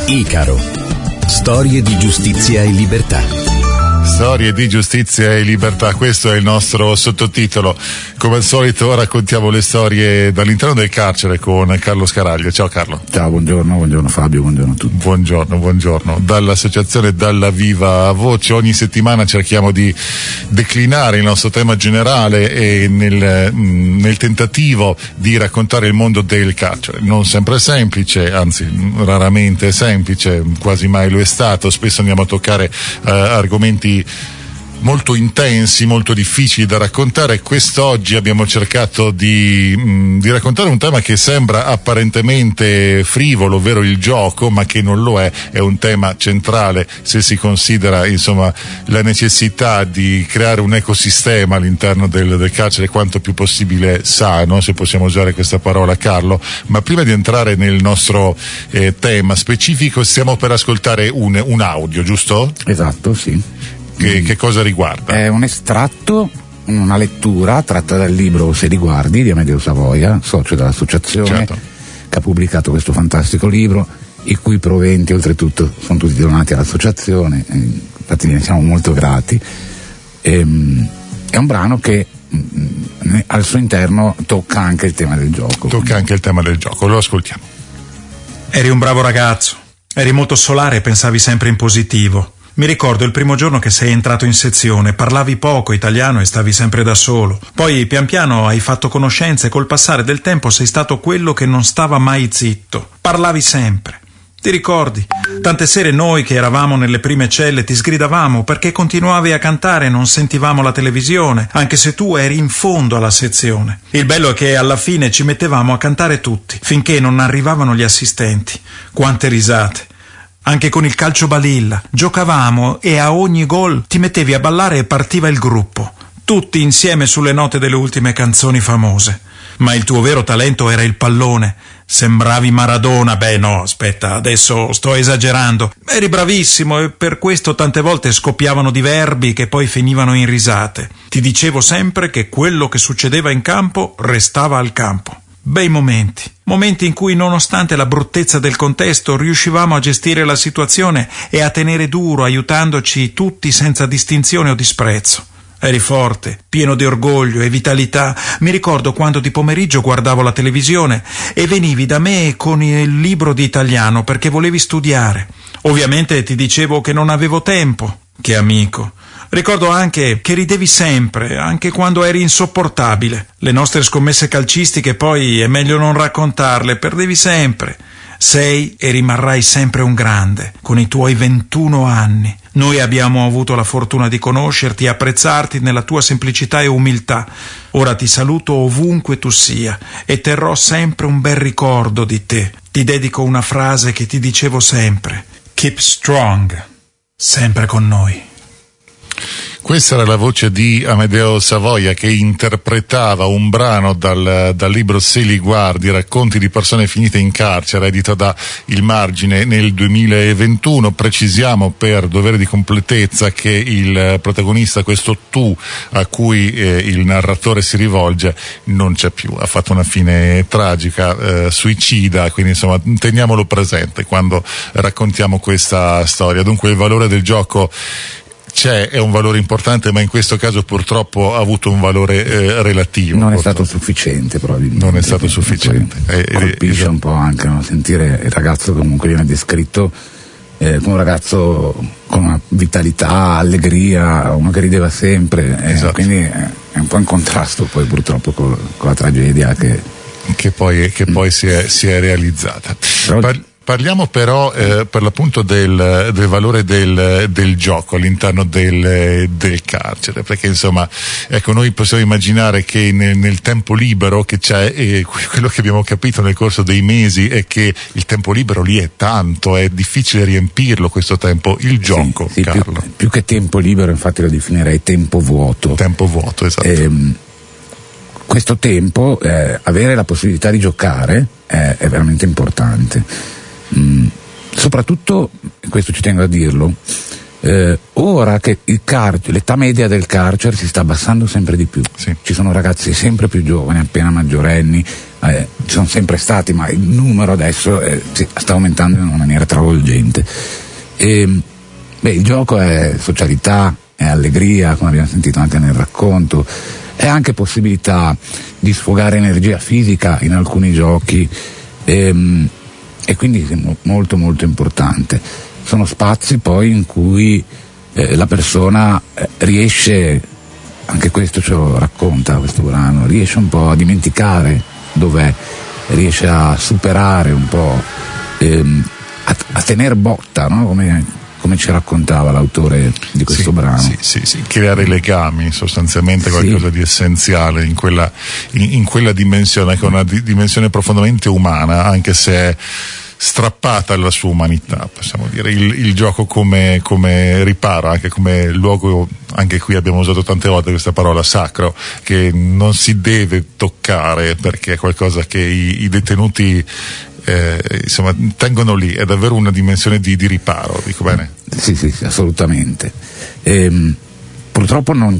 Icaro. Storie di giustizia e libertà. Storie di giustizia e libertà, questo è il nostro sottotitolo. Come al solito raccontiamo le storie dall'interno del carcere con Carlo Scaraglio. Ciao Carlo. Ciao, buongiorno Fabio, buongiorno a tutti. Buongiorno. Dall'associazione Dalla Viva Voce ogni settimana cerchiamo di declinare il nostro tema generale e nel tentativo di raccontare il mondo del carcere. Non sempre semplice, anzi raramente semplice, quasi mai lo è stato. Spesso andiamo a toccare argomenti molto intensi, molto difficili da raccontare. Quest'oggi abbiamo cercato di raccontare un tema che sembra apparentemente frivolo, ovvero il gioco, ma che non lo è un tema centrale se si considera insomma la necessità di creare un ecosistema all'interno del carcere quanto più possibile sano, se possiamo usare questa parola, Carlo. Ma prima di entrare nel nostro tema specifico, stiamo per ascoltare un audio, giusto? Esatto, sì. Che cosa riguarda? È un estratto, una lettura tratta dal libro Se li guardi di Amedeo Savoia, socio dell'associazione, certo, che ha pubblicato questo fantastico libro, i cui proventi oltretutto sono tutti donati all'associazione, infatti ne siamo molto grati. È un brano che al suo interno tocca anche il tema del gioco. Lo ascoltiamo. Eri un bravo ragazzo, eri molto solare e pensavi sempre in positivo. Mi ricordo il primo giorno che sei entrato in sezione, parlavi poco italiano e stavi sempre da solo. Poi pian piano hai fatto conoscenza e col passare del tempo sei stato quello che non stava mai zitto. Parlavi sempre. Ti ricordi? Tante sere noi che eravamo nelle prime celle ti sgridavamo perché continuavi a cantare e non sentivamo la televisione, anche se tu eri in fondo alla sezione. Il bello è che alla fine ci mettevamo a cantare tutti, finché non arrivavano gli assistenti. Quante risate! Anche con il calcio balilla, giocavamo e a ogni gol ti mettevi a ballare e partiva il gruppo, tutti insieme sulle note delle ultime canzoni famose. Ma il tuo vero talento era il pallone. Sembravi Maradona. Beh no, aspetta, adesso sto esagerando. Eri bravissimo e per questo tante volte scoppiavano di verbi che poi finivano in risate. Ti dicevo sempre che quello che succedeva in campo restava al campo. Bei momenti in cui nonostante la bruttezza del contesto riuscivamo a gestire la situazione e a tenere duro aiutandoci tutti senza distinzione o disprezzo. Eri forte, pieno di orgoglio e vitalità. Mi ricordo quando di pomeriggio guardavo la televisione e venivi da me con il libro di italiano perché volevi studiare. Ovviamente ti dicevo che non avevo tempo. Che amico! Ricordo anche che ridevi sempre, anche quando eri insopportabile. Le nostre scommesse calcistiche poi è meglio non raccontarle, perdevi sempre. Sei e rimarrai sempre un grande, con i tuoi 21 anni. Noi abbiamo avuto la fortuna di conoscerti e apprezzarti nella tua semplicità e umiltà. Ora ti saluto ovunque tu sia e terrò sempre un bel ricordo di te. Ti dedico una frase che ti dicevo sempre. Keep strong, sempre con noi. Questa era la voce di Amedeo Savoia che interpretava un brano dal libro Se li guardi, racconti di persone finite in carcere, edito da Il Margine nel 2021. Precisiamo per dovere di completezza che il protagonista, questo tu a cui il narratore si rivolge, non c'è più, ha fatto una fine tragica, suicida, quindi insomma teniamolo presente quando raccontiamo questa storia. Dunque il valore del gioco è un valore importante, ma in questo caso purtroppo ha avuto un valore relativo. Non è stato sufficiente, probabilmente. Non è stato sufficiente. Colpisce un po' anche, no? Sentire il ragazzo che comunque viene descritto come un ragazzo con una vitalità, allegria, uno che rideva sempre. Esatto. Quindi è un po' in contrasto poi purtroppo con la tragedia che poi si è realizzata. Parliamo però per l'appunto del valore del gioco all'interno del carcere, perché insomma ecco, noi possiamo immaginare che nel tempo libero che c'è, e quello che abbiamo capito nel corso dei mesi è che il tempo libero lì è tanto, è difficile riempirlo questo tempo. Il gioco, sì, Carlo. Più che tempo libero, infatti lo definirei tempo vuoto. Tempo vuoto, esatto. Questo tempo, avere la possibilità di giocare è veramente importante. Soprattutto, questo ci tengo a dirlo, ora che l'età media del carcere si sta abbassando sempre di più. Sì. Ci sono ragazzi sempre più giovani, appena maggiorenni, ci sono sempre stati, ma il numero adesso sta aumentando in una maniera travolgente. Il gioco è socialità, è allegria, come abbiamo sentito anche nel racconto, è anche possibilità di sfogare energia fisica in alcuni giochi, e quindi è molto molto importante. Sono spazi poi in cui la persona riesce, anche questo ce lo racconta questo brano, riesce un po' a dimenticare dov'è, riesce a superare un po', a tener botta, no? Come ci raccontava l'autore di questo brano. Sì, creare legami, sostanzialmente qualcosa di essenziale in quella dimensione, che è una dimensione profondamente umana, anche se è strappata alla sua umanità, possiamo dire. Il gioco come riparo, anche come luogo, anche qui abbiamo usato tante volte questa parola sacro, che non si deve toccare perché è qualcosa che i detenuti tengono lì, è davvero una dimensione di riparo, dico bene? Sì, assolutamente. Purtroppo non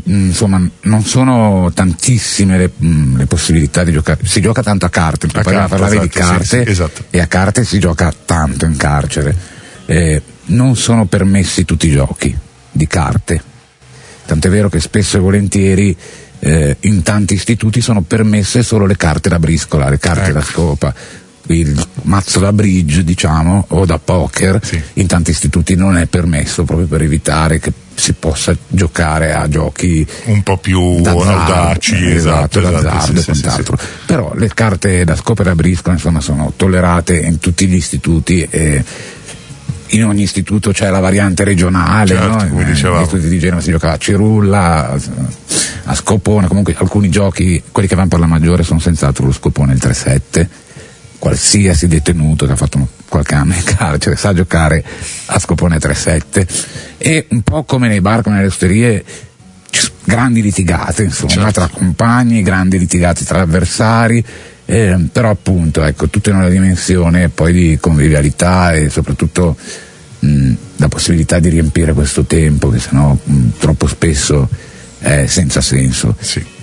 sono tantissime le possibilità di giocare. Si gioca tanto a carte, parlavi di carte, esatto. E a carte si gioca tanto in carcere. Non sono permessi tutti i giochi di carte, tant'è vero che spesso e volentieri in tanti istituti sono permesse solo le carte da briscola, le carte da scopa. Il mazzo da bridge, diciamo, o da poker, in tanti istituti non è permesso, proprio per evitare che si possa giocare a giochi un po' più audaci, d'azzardo e quant'altro. Però le carte da scopa e da briscola, insomma, sono tollerate in tutti gli istituti, e in ogni istituto c'è la variante regionale, no? Come dicevamo. Negli istituti di Genova si gioca a cirulla, a scopone, comunque alcuni giochi, quelli che vanno per la maggiore, sono senz'altro lo scopone, il 3-7. Qualsiasi detenuto che ha fatto qualche anno in carcere sa giocare a scopone 3-7, e un po' come nei bar, come nelle osterie, grandi litigate, insomma, tra compagni, grandi litigate tra avversari, però appunto, ecco, tutto in una dimensione poi di convivialità, e soprattutto la possibilità di riempire questo tempo che sennò troppo spesso è senza senso.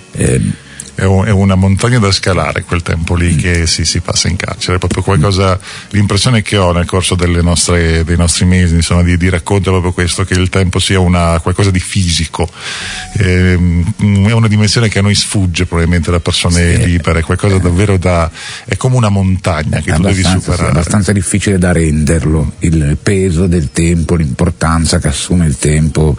È una montagna da scalare quel tempo lì che si passa in carcere, è proprio qualcosa, l'impressione che ho nel corso dei nostri mesi, insomma, di racconto è proprio questo, che il tempo sia qualcosa di fisico, è una dimensione che a noi sfugge probabilmente da persone libere, qualcosa davvero è come una montagna che tu devi superare. È abbastanza difficile da renderlo, il peso del tempo, l'importanza che assume il tempo,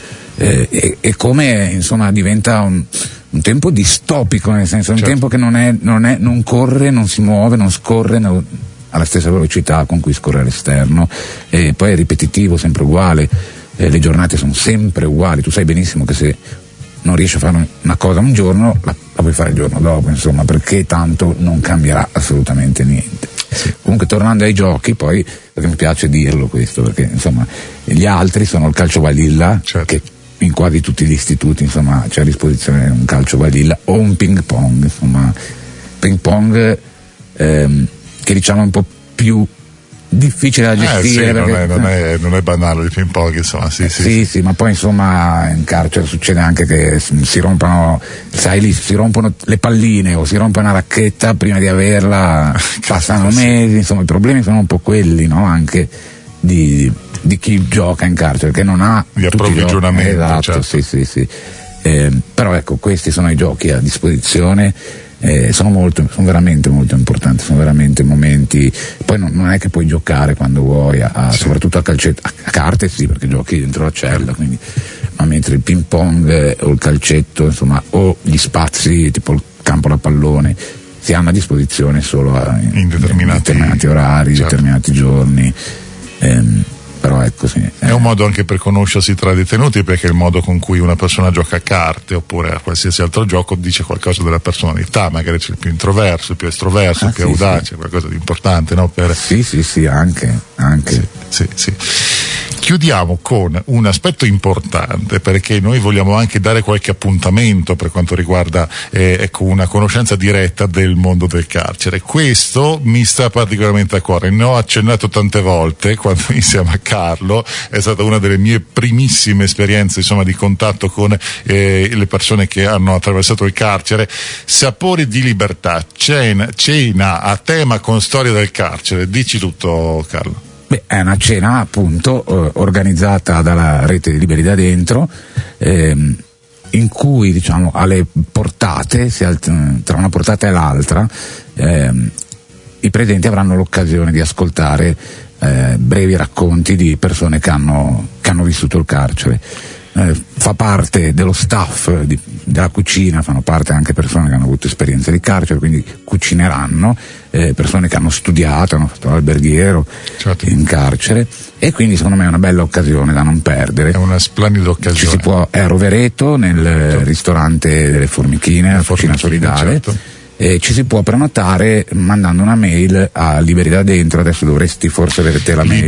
e come, insomma, diventa un tempo distopico, nel senso un tempo che non corre, non si muove, non scorre alla stessa velocità con cui scorre all'esterno, e poi è ripetitivo, sempre uguale, le giornate sono sempre uguali, tu sai benissimo che se non riesci a fare una cosa un giorno la puoi fare il giorno dopo, insomma, perché tanto non cambierà assolutamente niente. Comunque, tornando ai giochi, poi, perché mi piace dirlo questo, perché insomma gli altri sono il calcio balilla, che in quasi tutti gli istituti, insomma, c'è a disposizione un calcio balilla o un ping pong, insomma, ping pong che diciamo è un po' più difficile da gestire, perché non è banale il ping pong, insomma. Sì, ma poi insomma in carcere succede anche che si rompono le palline o si rompe una racchetta prima di averla, passano mesi, insomma i problemi sono un po' quelli, no? Anche di chi gioca in carcere, che non ha di approvvigionamento. Sì. Però ecco, questi sono i giochi a disposizione, sono veramente molto importanti, sono veramente momenti. Poi non è che puoi giocare quando vuoi, soprattutto a carte sì, perché giochi dentro la cella, quindi, ma mentre il ping pong o il calcetto, insomma, o gli spazi tipo il campo da pallone si hanno a disposizione solo in determinati orari, determinati giorni. Però ecco, è un modo anche per conoscersi tra detenuti, perché il modo con cui una persona gioca a carte oppure a qualsiasi altro gioco dice qualcosa della personalità, magari c'è il più introverso, il più estroverso, il più audace, qualcosa di importante, no? Sì, anche. Sì. chiudiamo con un aspetto importante, perché noi vogliamo anche dare qualche appuntamento per quanto riguarda una conoscenza diretta del mondo del carcere. Questo mi sta particolarmente a cuore, ne ho accennato tante volte quando insieme a Carlo, è stata una delle mie primissime esperienze, insomma, di contatto con le persone che hanno attraversato il carcere. Sapori di libertà, cena a tema con storia del carcere, dici tutto, Carlo. Beh, è una cena appunto organizzata dalla rete di Liberi da Dentro, in cui, diciamo, alle portate, tra una portata e l'altra, i presenti avranno l'occasione di ascoltare brevi racconti di persone che hanno vissuto il carcere. Fa parte dello staff della cucina, fanno parte anche persone che hanno avuto esperienza di carcere, quindi cucineranno, persone che hanno studiato, hanno fatto l'alberghiero, certo, in carcere, e quindi secondo me è una bella occasione da non perdere. È una splendida occasione. È a Rovereto, nel certo, ristorante delle Formichine, la Cucina Solidale. Certo. Ci si può prenotare mandando una mail a Liberi da Dentro. Adesso dovresti forse avere te la mail.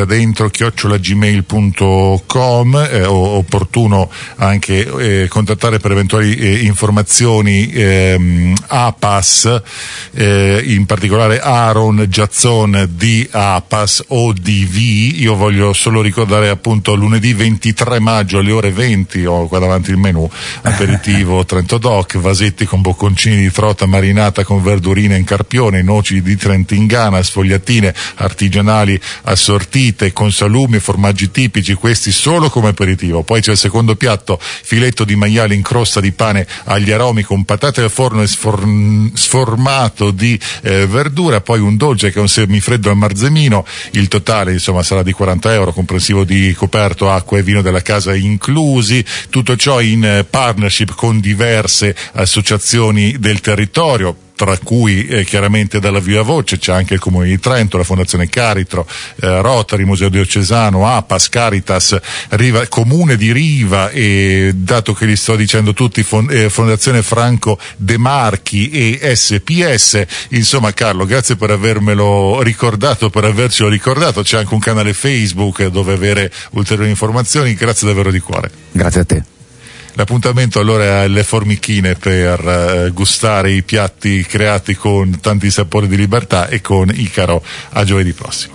liberidadentro@gmail.com. È opportuno anche contattare per eventuali informazioni APAS, in particolare Aaron Giazzon di APAS o DV. Io voglio solo ricordare appunto lunedì 23 maggio alle ore 20, ho qua davanti il menù, aperitivo Trento Doc, vasetti con bocconcini di trota marinata con verdurine in carpione, noci di Trentingana, sfogliatine artigianali assortite con salumi e formaggi tipici, questi solo come aperitivo. Poi c'è il secondo piatto, filetto di maiale in crosta di pane agli aromi con patate al forno e sformato di verdura, poi un dolce che è un semifreddo al marzemino. Il totale insomma sarà di €40, comprensivo di coperto, acqua e vino della casa inclusi. Tutto ciò in partnership con diverse associazioni del territorio, tra cui chiaramente dalla Viva Voce c'è anche il Comune di Trento, la Fondazione Caritro, Rotary, Museo Diocesano, APAS, Caritas, Comune di Riva, e dato che li sto dicendo tutti, Fondazione Franco De Marchi e SPS. Insomma, Carlo, grazie per avermelo ricordato, per avercelo ricordato. C'è anche un canale Facebook dove avere ulteriori informazioni. Grazie davvero di cuore. Grazie a te. L'appuntamento allora è alle Formichine per gustare i piatti creati con tanti sapori di libertà e con Icaro a giovedì prossimo.